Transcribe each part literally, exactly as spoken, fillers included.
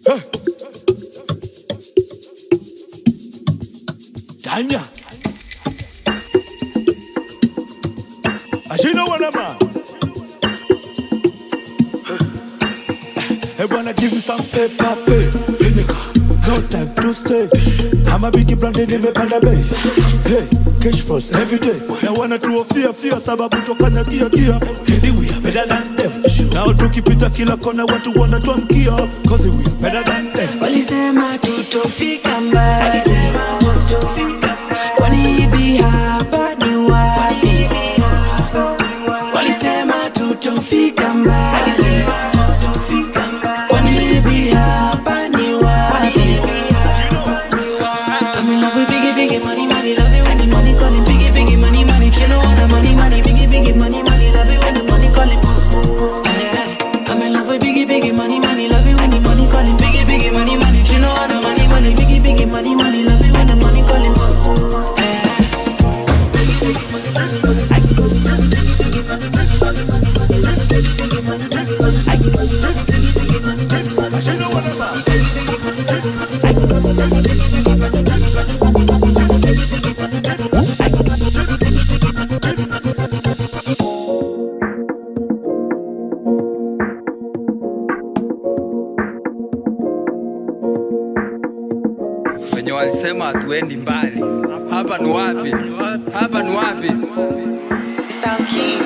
Hey. Danya. Ashina wanama. Hey, wanna give you some paper, pay. No time to stay. I'm a biggie brand in the Panda Bay. Hey, cash force every day. I wanna do a fear, fear, sababu tokanya kia kia. Hey, we are better than them. Now to keep it a killer corner, what you wanna to kia. Cause we are better than them. Walisema tutofika mbali. Kwani hivi hapa ni wapi? Walisema tutofika mbali. Kwani hivi hapa ni wapi? I'm in love with biggie, biggie, money, money, love it when the money calling. Biggie, biggie, money, money, chill on the money, money, biggie, biggie, money, money, love it when the money calling. I'm in love with biggie, biggie, money, money, love it when the money calling. Biggie, biggie, money, money, chill on the money, money, biggie, biggie, money, money, love it when the money calling. Wenye walisema hatuendi mbali. Hapa ni wapi? Hapa ni wapi? Sound Keys.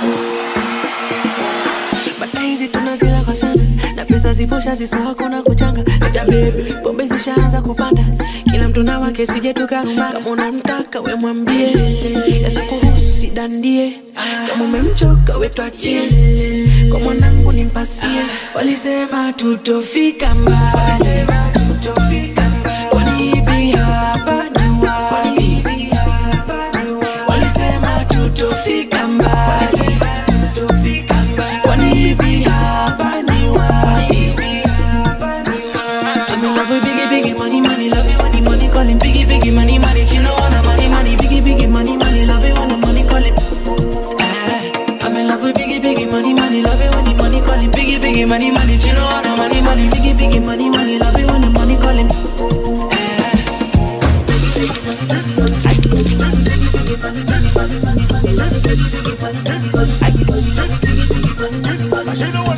Bata hizi tunazila kwa sana. Na pesa ziposha ziso hakuna kuchanga. Leta baby, pombe zishaanza kupanda. Kila mtu na wake sije tukarumana. Kama unamtaka we mwambie. Yesu kuhusu sidandie. Kama umemchoka we tuachie. Kwa mwanangu nimpasie. Walisema tutofika mbali. Kwani hivi hapa ni wapi? Walisema tutofika mbali. Kwani hivi hapa ni wapi? I'm in love with biggie, biggie, money, money, love it when the money calling. Biggie, biggie, money, money, chino wanna money, money, biggie, biggie, money, money, love it when the money calling. I'm in love with biggie, biggie, money, money, love it when the money calling. Biggie, biggie, money, money, chino wanna money, money, biggie, biggie, money, money, love it when the money calling. I